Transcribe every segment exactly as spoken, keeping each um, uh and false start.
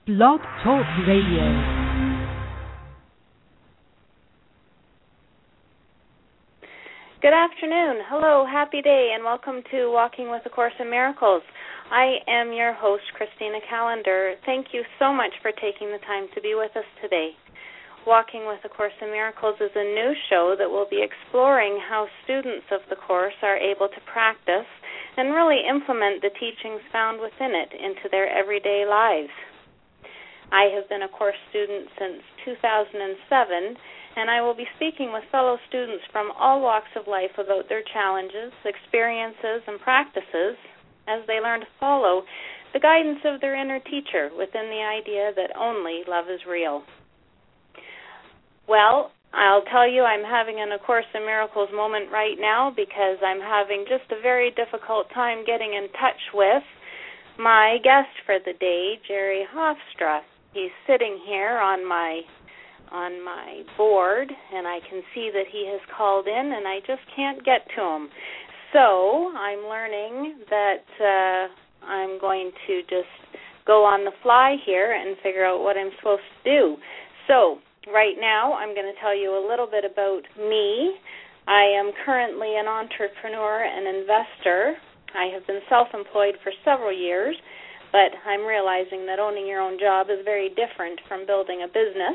Blog Talk Radio. Good afternoon. Hello, happy day, and welcome to Walking with A Course in Miracles. I am your host, Christina Callender. Thank you so much for taking the time to be with us today. Walking with A Course in Miracles is a new show that will be exploring how students of the Course are able to practice and really implement the teachings found within it into their everyday lives. I have been a Course student since two thousand seven, and I will be speaking with fellow students from all walks of life about their challenges, experiences, and practices as they learn to follow the guidance of their inner teacher within the idea that only love is real. Well, I'll tell you I'm having an A Course in Miracles moment right now because I'm having just a very difficult time getting in touch with my guest for the day, Jerry Hofstra. He's sitting here on my on my board, and I can see that he has called in, and I just can't get to him. So I'm learning that uh, I'm going to just go on the fly here and figure out what I'm supposed to do. So right now I'm going to tell you a little bit about me. I am currently an entrepreneur and investor. I have been self-employed for several years, but I'm realizing that owning your own job is very different from building a business.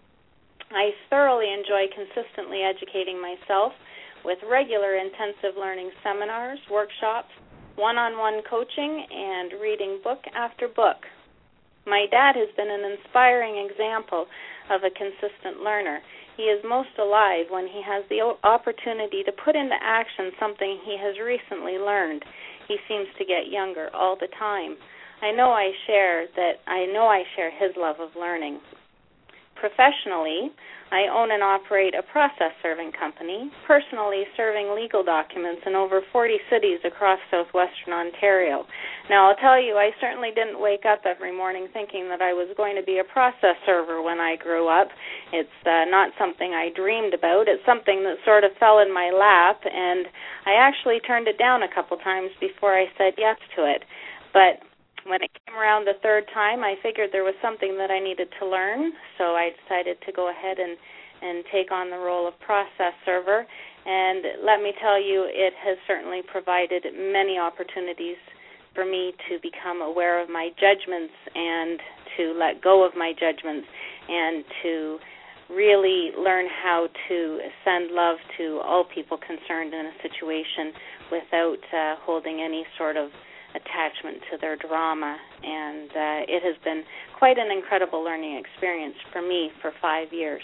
I thoroughly enjoy consistently educating myself with regular intensive learning seminars, workshops, one-on-one coaching, and reading book after book. My dad has been an inspiring example of a consistent learner. He is most alive when he has the opportunity to put into action something he has recently learned. He seems to get younger all the time. I know I share that I know I share his love of learning. Professionally, I own and operate a process serving company, personally serving legal documents in over forty cities across southwestern Ontario. Now, I'll tell you, I certainly didn't wake up every morning thinking that I was going to be a process server when I grew up. It's uh, not something I dreamed about. It's something that sort of fell in my lap, and I actually turned it down a couple times before I said yes to it. But when it came around the third time, I figured there was something that I needed to learn, so I decided to go ahead and, and take on the role of process server. And let me tell you, it has certainly provided many opportunities for me to become aware of my judgments and to let go of my judgments and to really learn how to send love to all people concerned in a situation without uh, holding any sort of attachment to their drama, and uh, it has been quite an incredible learning experience for me for five years.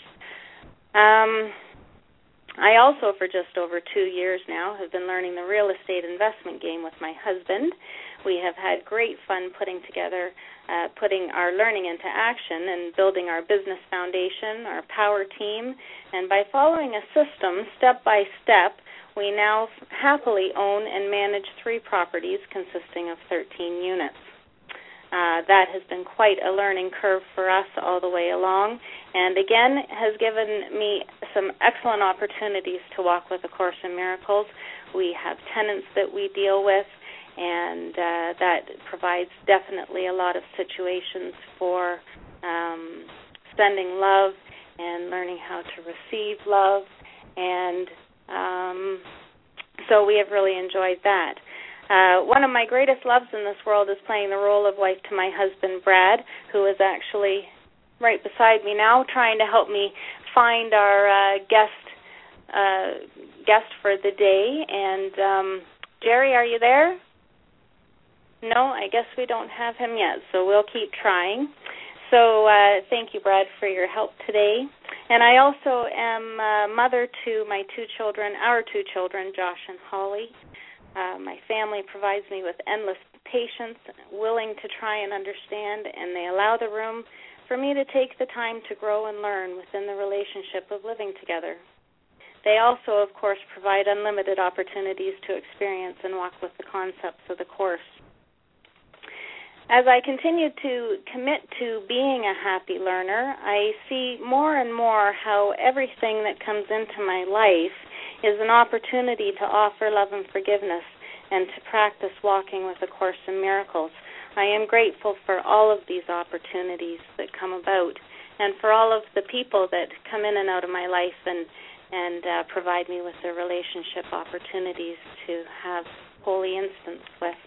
Um, I also, for just over two years now, have been learning the real estate investment game with my husband. We have had great fun putting together, uh, putting our learning into action and building our business foundation, our power team, and by following a system step by step, we now happily own and manage three properties consisting of thirteen units. Uh, that has been quite a learning curve for us all the way along, and again has given me some excellent opportunities to walk with A Course in Miracles. We have tenants that we deal with, and uh, that provides definitely a lot of situations for um, sending love and learning how to receive love, and Um, so we have really enjoyed that. Uh, one of my greatest loves in this world is playing the role of wife to my husband, Brad, who is actually right beside me now, trying to help me find our uh, guest uh, guest for the day. And um, Jerry, are you there? No, I guess we don't have him yet, so we'll keep trying. So uh, thank you, Brad, for your help today. And I also am uh, mother to my two children, our two children, Josh and Holly. Uh, my family provides me with endless patience, willing to try and understand, and they allow the room for me to take the time to grow and learn within the relationship of living together. They also, of course, provide unlimited opportunities to experience and walk with the concepts of the Course. As I continue to commit to being a happy learner, I see more and more how everything that comes into my life is an opportunity to offer love and forgiveness and to practice walking with A Course in Miracles. I am grateful for all of these opportunities that come about and for all of the people that come in and out of my life and, and uh, provide me with the relationship opportunities to have holy instance with.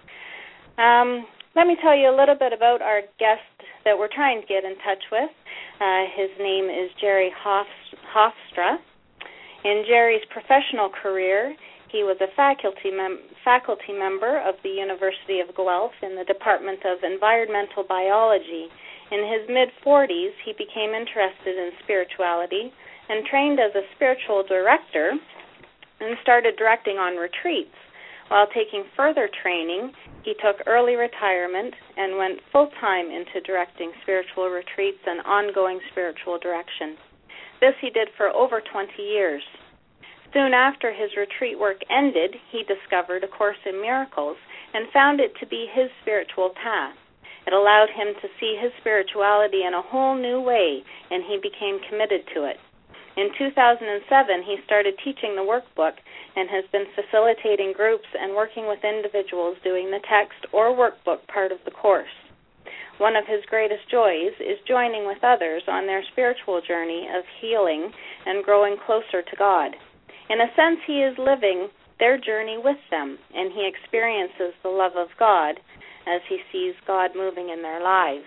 Um, let me tell you a little bit about our guest that we're trying to get in touch with. Uh, his name is Jerry Hofstra. In Jerry's professional career, he was a faculty mem- faculty member of the University of Guelph in the Department of Environmental Biology. In his mid-forties, he became interested in spirituality and trained as a spiritual director and started directing on retreats. While taking further training, he took early retirement and went full-time into directing spiritual retreats and ongoing spiritual direction. This he did for over twenty years. Soon after his retreat work ended, he discovered A Course in Miracles and found it to be his spiritual path. It allowed him to see his spirituality in a whole new way, and he became committed to it. In two thousand seven, he started teaching the workbook and has been facilitating groups and working with individuals doing the text or workbook part of the course. One of his greatest joys is joining with others on their spiritual journey of healing and growing closer to God. In a sense, he is living their journey with them, and he experiences the love of God as he sees God moving in their lives.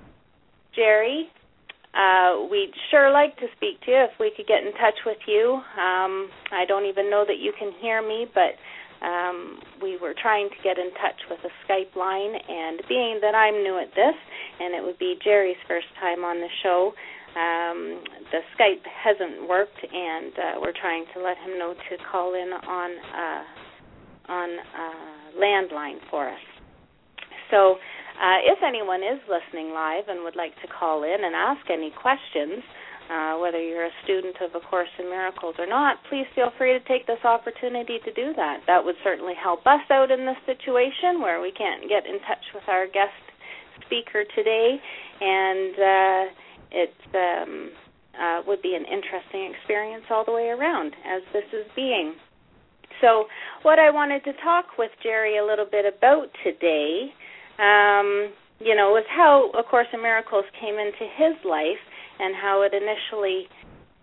Jerry, uh, we'd sure like to speak to you if we could get in touch with you. Um, I don't even know that you can hear me, but um, we were trying to get in touch with a Skype line, and being that I'm new at this, and it would be Jerry's first time on the show, Um, the Skype hasn't worked, and uh, we're trying to let him know to call in on uh, on uh, landline for us. So uh, if anyone is listening live and would like to call in and ask any questions, uh, whether you're a student of A Course in Miracles or not, please feel free to take this opportunity to do that. That would certainly help us out in this situation where we can't get in touch with our guest speaker today, and uh, it um, uh, would be an interesting experience all the way around, as this is being. So what I wanted to talk with Jerry a little bit about today, um, you know, was how A Course in Miracles came into his life and how it initially,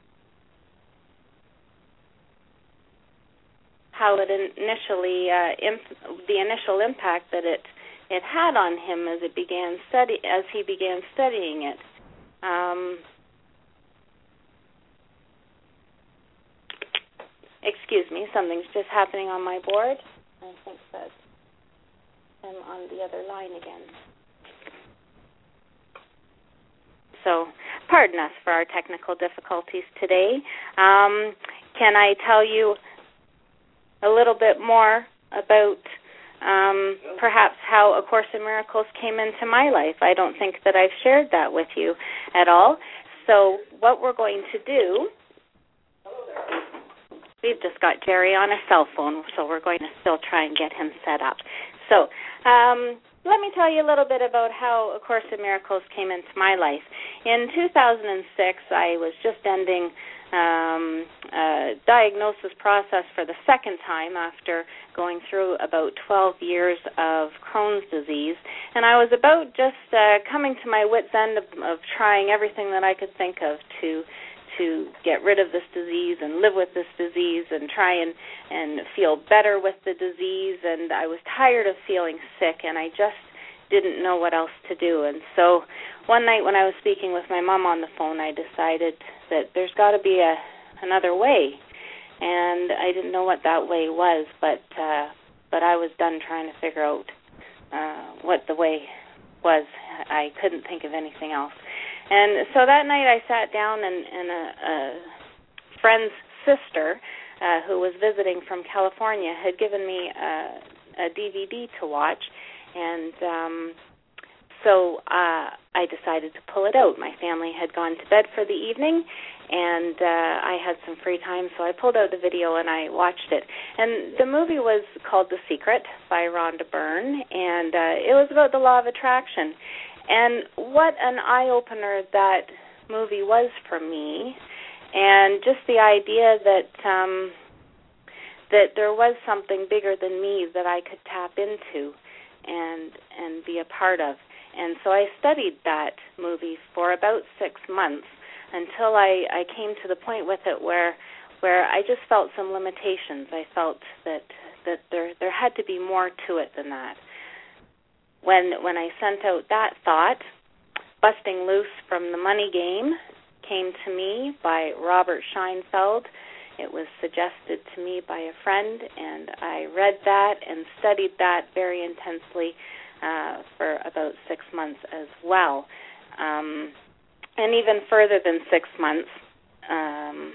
how it initially, uh, imp- the initial impact that it it had on him as it began study as he began studying it. Um, excuse me, something's just happening on my board. I think that I'm on the other line again. So, pardon us for our technical difficulties today. Um, can I tell you a little bit more about Um, perhaps how A Course in Miracles came into my life? I don't think that I've shared that with you at all. So what we're going to do, we've just got Jerry on a cell phone, so we're going to still try and get him set up. So um, let me tell you a little bit about how A Course in Miracles came into my life. In two thousand six, I was just ending Um, uh, diagnosis process for the second time after going through about twelve years of Crohn's disease, and I was about just uh, coming to my wit's end of, of trying everything that I could think of to to get rid of this disease and live with this disease and try and, and feel better with the disease, and I was tired of feeling sick, and I just didn't know what else to do. And so one night when I was speaking with my mom on the phone, I decided that there's got to be a another way, and I didn't know what that way was, but uh, but I was done trying to figure out uh, what the way was. I couldn't think of anything else. And so that night I sat down, and, and a, a friend's sister, uh, who was visiting from California, had given me a, a D V D to watch, and um, so uh, I decided to pull it out. My family had gone to bed for the evening, and uh, I had some free time, so I pulled out the video and I watched it. And the movie was called The Secret by Rhonda Byrne, and uh, it was about the law of attraction. And what an eye-opener that movie was for me, and just the idea that um, that there was something bigger than me that I could tap into. and and be a part of. And so I studied that movie for about six months until I, I came to the point with it where where I just felt some limitations. I felt that that there there had to be more to it than that. When when I sent out that thought, Busting Loose from the Money Game came to me by Robert Scheinfeld. It was suggested to me by a friend, and I read that and studied that very intensely uh, for about six months as well. Um, and even further than six months, um,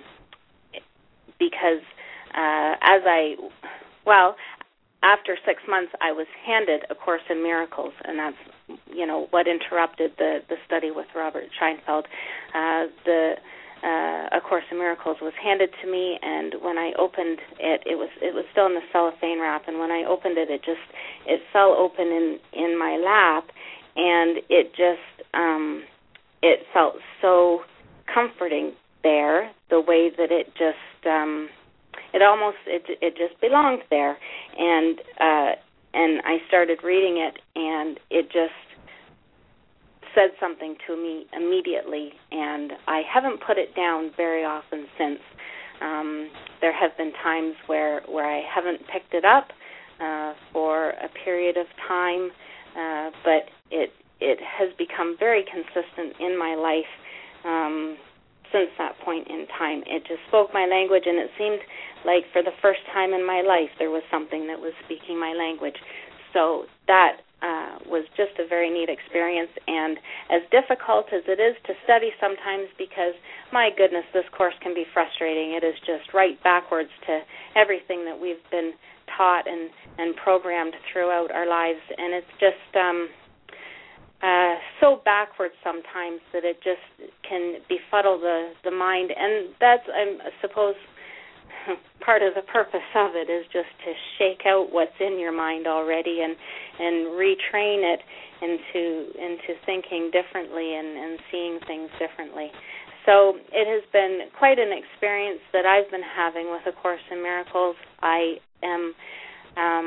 because uh, as I, well, after six months, I was handed A Course in Miracles, and that's, you know, what interrupted the, the study with Robert Scheinfeld. Uh, the uh, A Course in Miracles was handed to me, and when I opened it, it was it was still in the cellophane wrap. And when I opened it, it just it fell open in in my lap, and it just um, it felt so comforting there, the way that it just. Um, It almost it it just belonged there, and uh, and I started reading it, and it just said something to me immediately, and I haven't put it down very often since. Um, there have been times where where I haven't picked it up uh, for a period of time, uh, but it it has become very consistent in my life. Um, Since that point in time, it just spoke my language, and it seemed like for the first time in my life there was something that was speaking my language. So that uh, was just a very neat experience, and as difficult as it is to study sometimes, because my goodness, this course can be frustrating. It is just right backwards to everything that we've been taught and, and programmed throughout our lives, and it's just... Um, Uh, so backwards sometimes that it just can befuddle the, the mind, and that's, I suppose, part of the purpose of it is just to shake out what's in your mind already and and retrain it into into thinking differently and, and seeing things differently. So it has been quite an experience that I've been having with A Course in Miracles. I am, um,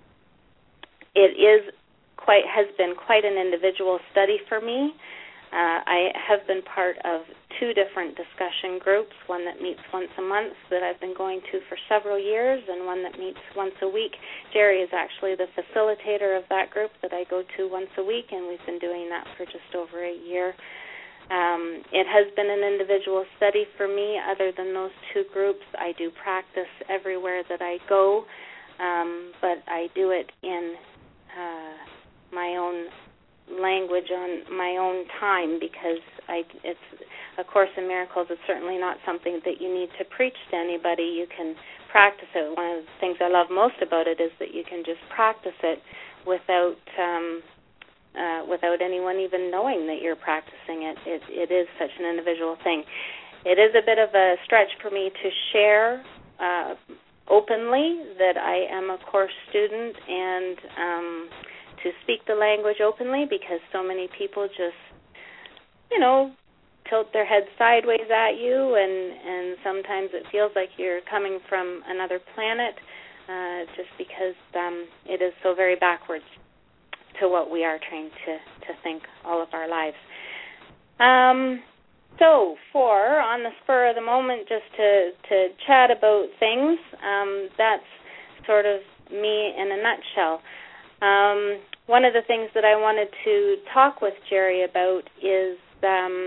it is. Quite has been quite an individual study for me. Uh, I have been part of two different discussion groups, one that meets once a month that I've been going to for several years, and one that meets once a week. Jerry is actually the facilitator of that group that I go to once a week, and we've been doing that for just over a year. Um, it has been an individual study for me. Other than those two groups, I do practice everywhere that I go, um, but I do it in uh, my own language on my own time, because I, it's A Course in Miracles is certainly not something that you need to preach to anybody. You can practice it. One of the things I love most about it is that you can just practice it without um, uh, without anyone even knowing that you're practicing it. It. It is such an individual thing. It is a bit of a stretch for me to share uh, openly that I am a course student and um, to speak the language openly, because so many people just, you know, tilt their heads sideways at you, and, and sometimes it feels like you're coming from another planet, uh, just because um, it is so very backwards to what we are trained to, to think all of our lives. Um, so for, on the spur of the moment, just to, to chat about things, um, that's sort of me in a nutshell. Um, one of the things that I wanted to talk with Jerry about is um,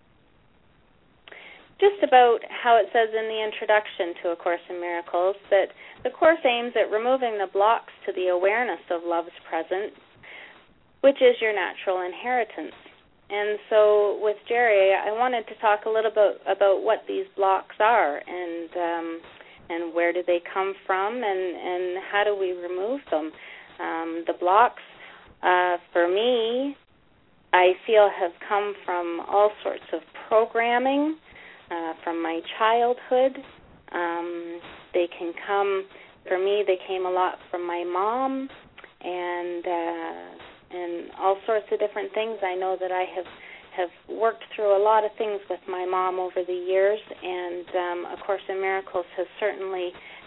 just about how it says in the introduction to A Course in Miracles that the Course aims at removing the blocks to the awareness of love's presence, which is your natural inheritance. And so with Jerry, I wanted to talk a little bit about what these blocks are, and um, and where do they come from, and, and how do we remove them. Um, the blocks, uh, for me, I feel have come from all sorts of programming, uh, from my childhood. Um, they can come, for me, they came a lot from my mom, and uh, and all sorts of different things. I know that I have, have worked through a lot of things with my mom over the years, and um, A Course in Miracles has certainly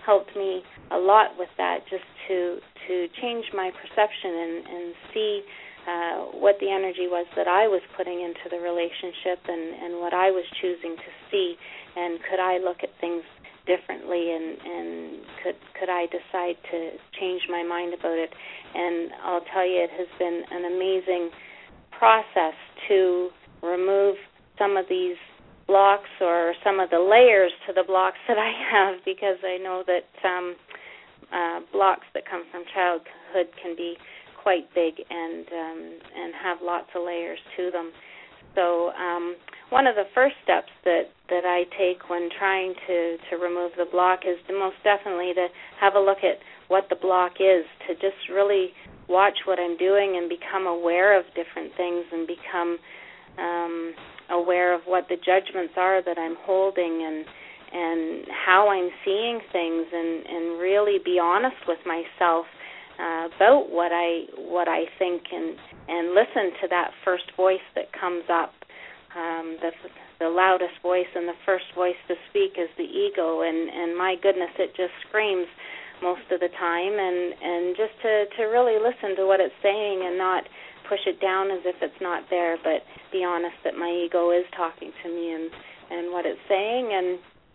helped me a lot with that, just to to change my perception and, and see uh, what the energy was that I was putting into the relationship, and, and what I was choosing to see, and could I look at things differently, and, and could could I decide to change my mind about it. And I'll tell you, it has been an amazing process to remove some of these blocks, or some of the layers to the blocks that I have, because I know that um, uh, blocks that come from childhood can be quite big and um, and have lots of layers to them. So um, one of the first steps that, that I take when trying to, to remove the block is to most definitely to have a look at what the block is, to just really watch what I'm doing and become aware of different things, and become um, aware of what the judgments are that I'm holding, and and how I'm seeing things, and, and really be honest with myself uh, about what I what I think, and, and listen to that first voice that comes up. Um, the the loudest voice and the first voice to speak is the ego, and, and my goodness, it just screams most of the time, and, and just to, to really listen to what it's saying and not push it down as if it's not there, but be honest that my ego is talking to me, and, and what it's saying, and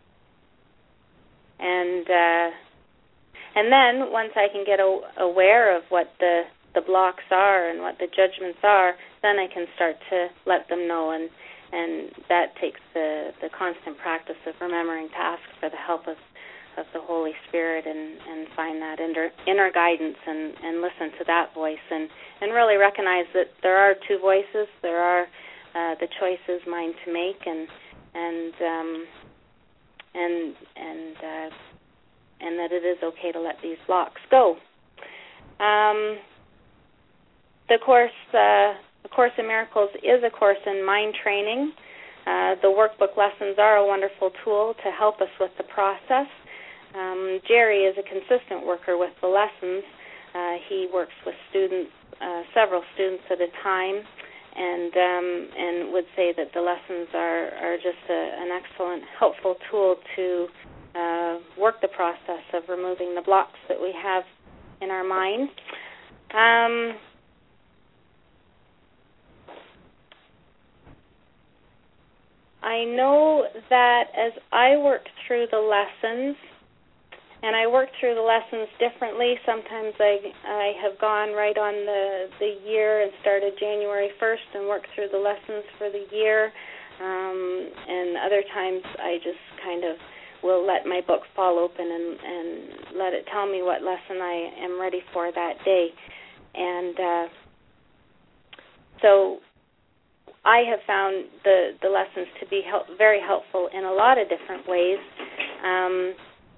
and uh, and then once I can get a, aware of what the, the blocks are and what the judgments are, then I can start to let them know, and and that takes the, the constant practice of remembering to ask for the help of of the Holy Spirit, and, and find that inner, inner guidance, and, and listen to that voice, and, and really recognize that there are two voices. There are uh, the choices mine to make, and and um, and and uh, and that it is okay to let these blocks go. Um, the course, uh, the Course in Miracles, is a course in mind training. Uh, the workbook lessons are a wonderful tool to help us with the process. Um, Jerry is a consistent worker with the lessons. Uh, he works with students, uh, several students at a time, and um, and would say that the lessons are, are just a, an excellent, helpful tool to uh, work the process of removing the blocks that we have in our mind. Um, I know that as I work through the lessons, and I work through the lessons differently. Sometimes I I have gone right on the, the year and started January first and worked through the lessons for the year. Um, and other times I just kind of will let my book fall open and, and let it tell me what lesson I am ready for that day. And uh, so I have found the, the lessons to be help, very helpful in a lot of different ways. Um,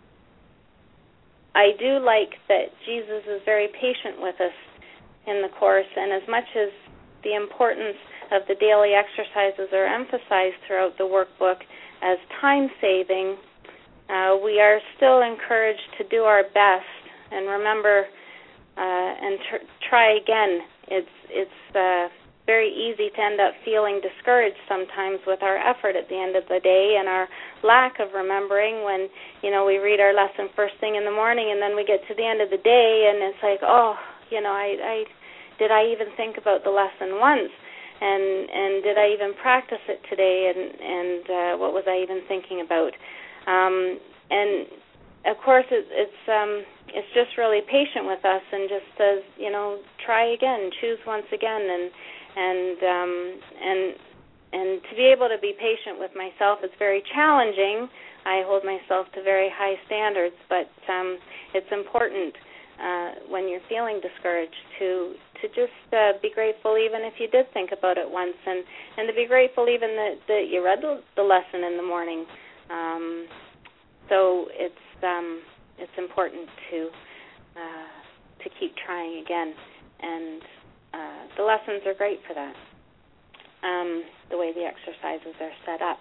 I do like that Jesus is very patient with us in the Course, and as much as the importance of the daily exercises are emphasized throughout the workbook as time-saving, uh, we are still encouraged to do our best and remember uh, and tr- try again. It's, it's uh, very easy to end up feeling discouraged sometimes with our effort at the end of the day, and our lack of remembering when, you know, we read our lesson first thing in the morning, and then we get to the end of the day and it's like, oh, you know, I, I did I even think about the lesson once, and and did I even practice it today, and and uh, what was I even thinking about? Um, and of course, it, it's um, it's just really patient with us and just says, you know, try again, choose once again, and and um, and and to be able to be patient with myself is very challenging. I hold myself to very high standards, but um, it's important uh, when you're feeling discouraged to to just uh, be grateful, even if you did think about it once, and, and to be grateful even that, that you read the, the lesson in the morning. Um, so it's um, it's important to uh, to keep trying again, and uh, the lessons are great for that. Um, the way the exercises are set up.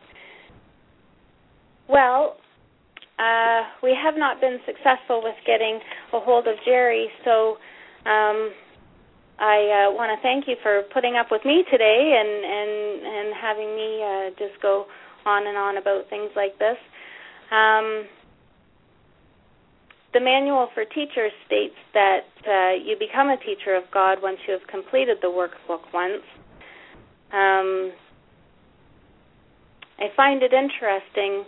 Well, uh, we have not been successful with getting a hold of Jerry, so um, I uh, want to thank you for putting up with me today and and, and having me uh, just go on and on about things like this. Um, the Manual for Teachers states that uh, you become a teacher of God once you have completed the workbook once. Um, I find it interesting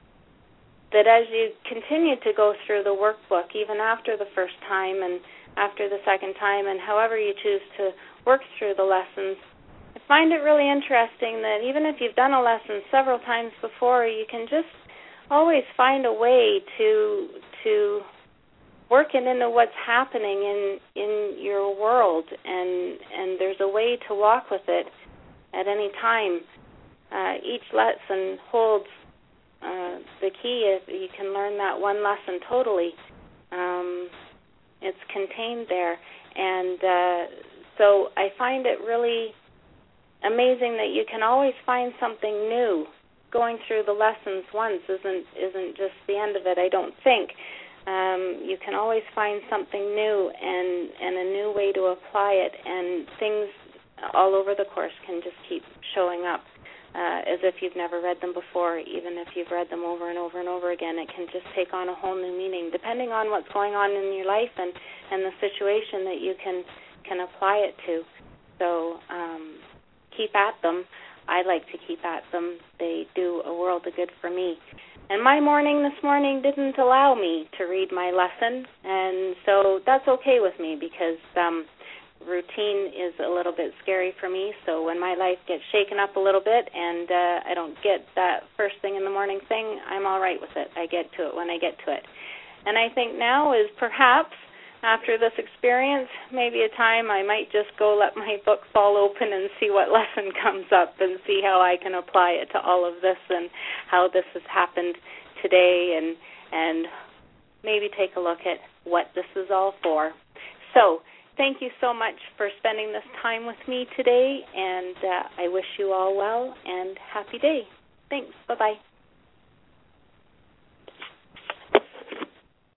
that as you continue to go through the workbook, even after the first time and after the second time, and however you choose to work through the lessons, I find it really interesting that even if you've done a lesson several times before, you can just always find a way to to work it into what's happening in in your world, and and there's a way to walk with it at any time. Uh, each lesson holds uh, the key. If you can learn that one lesson totally. Um, it's contained there, and uh, so I find it really amazing that you can always find something new. Going through the lessons once isn't isn't just the end of it, I don't think. Um, you can always find something new and, and a new way to apply it, and things all over the course can just keep showing up uh, as if you've never read them before. Even if you've read them over and over and over again, it can just take on a whole new meaning, depending on what's going on in your life and, and the situation that you can, can apply it to. So um, keep at them. I like to keep at them. They do a world of good for me. And my morning this morning didn't allow me to read my lesson, and so that's okay with me, because um, routine is a little bit scary for me. So when my life gets shaken up a little bit and uh, I don't get that first thing in the morning thing, I'm all right with it. I get to it when I get to it. And I think now is perhaps, after this experience, maybe a time I might just go let my book fall open and see what lesson comes up and see how I can apply it to all of this and how this has happened today, and and maybe take a look at what this is all for. So thank you so much for spending this time with me today, and uh, I wish you all well and happy day. Thanks. Bye-bye.